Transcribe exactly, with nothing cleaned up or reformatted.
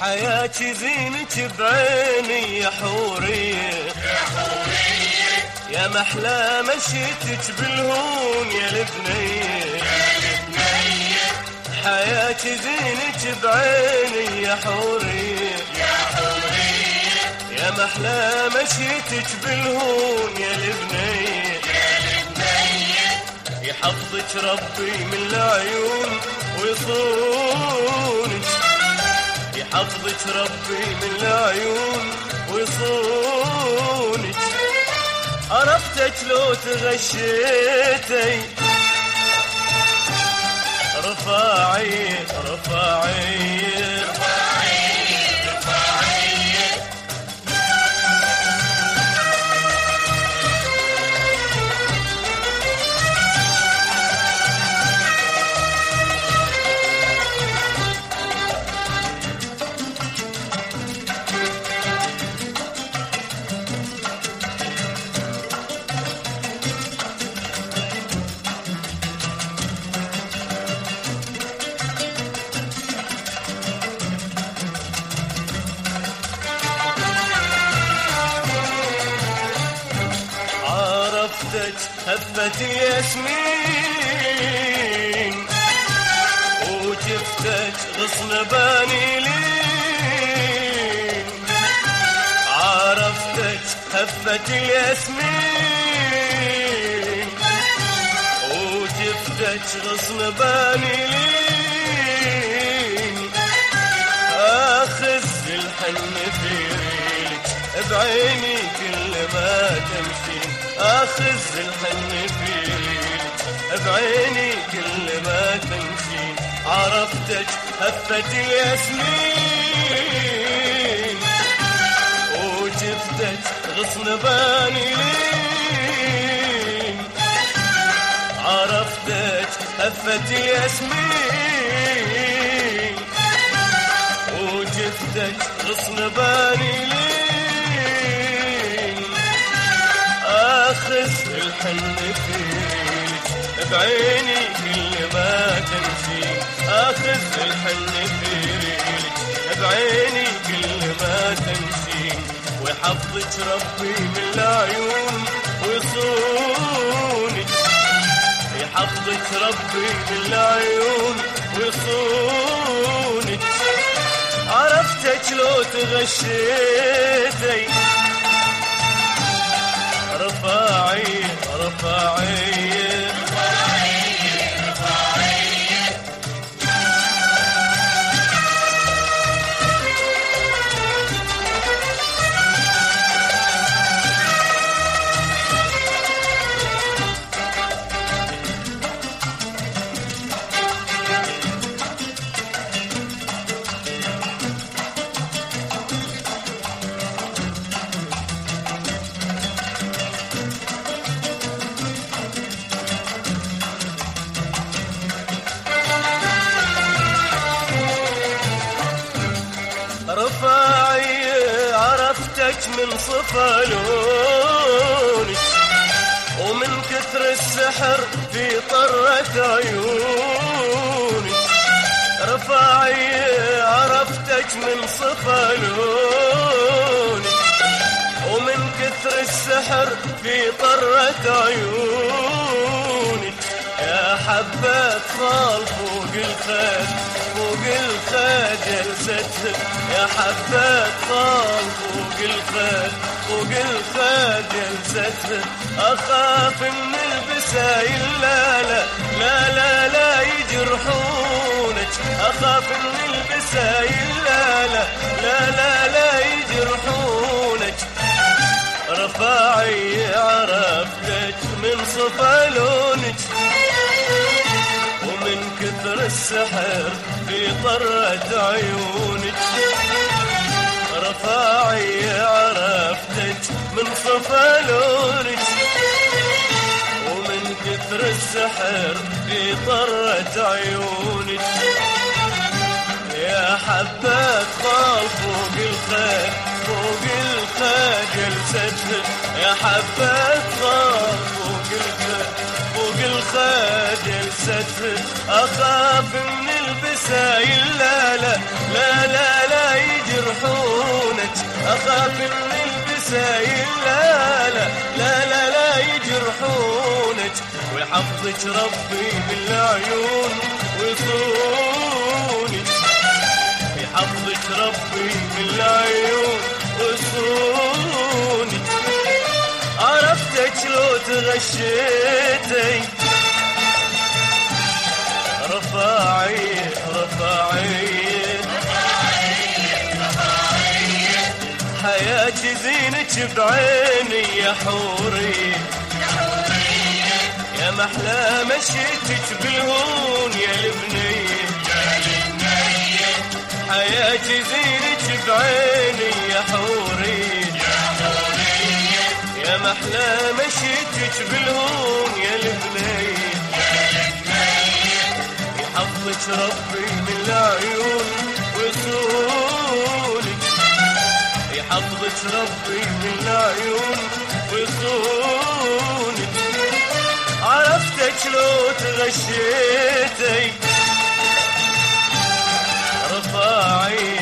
حياتي زينك بعيني يا حورية يا حورية يا محلى مشيتك بالهون يا لبنية يا لبنية حياتي زينك بعيني يا حورية يا حورية يا محلى مشيتك بالهون يا لبنية يا لبنية يحفظك ربي من العيون ويصونك يحفظك ربي من العيون ويصونك عرفتك لو تغشيتي رفاعي رفاعي رفاعية رفاعية عرفتك هبت الياسمين وشفتك غصن باني لين عرفتك هبت الياسمين وشفتك غصن باني لين اخذ الحن في ريلك بعيني كل ما تمشي اخذ الحن في ريلك بعيني كل ما تمشي عرفتك هفت الياسمين وشفتك غصن باني لين عرفتك هفت الياسمين وشفتك غصن باني لين اخذ الحن في ريلك بعيني كل ما تمشي اخذ الحن في ريلك بعيني كل ما تمشي ويحفظك ربي من العيون ويصونك يحفظك ربي من العيون ويصونك عرفتك لو تغشيتي رفاعي رفاعي رفاعية رفاعية رفاعي عرفتك من صفا لونك ومن كثر السحر في طرة عيونك رفاعي عرفتك من صفا لونك ومن كثر السحر في طرة عيونك يا حبات خال فوق الخد فوق الخد جلستك يا حبات خال فوق الخد فوق الخد جلستك اخاف من البسايل لا لا لا لا لا يجرحونك اخاف من البسايل لا لا لا لا لا يجرحونك رفاعي عرفتك من صفا لونك ومن كثر السحر في طرة عيونك رفاعي عرفتك من صفا لونك ومن كثر السحر في طرة عيونك يا حبات خال فوق الخد فوق الخد جلستك يا حبات خال فوق الخد فوق الخد جلستك أخاف من البس البسايل لا لا لا لا لا يجرحونك، أخاف من البسايل لا لا لا لا لا يجرحونك، ويحفظك ربي من العيون ويصونك، يحفظك ربي من العيون ويصونك. عرفتك لو تغشيتي رفاعي رفاعي حياتي زينك بعيني يا حوري، يا محلى مشيتك بالهون يا البنية، حياتي زينك بعيني يا حوري، يا محلى مشيتك بالهون يا البنية، يحفظك ربي من العيون ويصونك، يحفظك ربي من العيون ويصونك. عرفتك لو تغشيتي رفاعي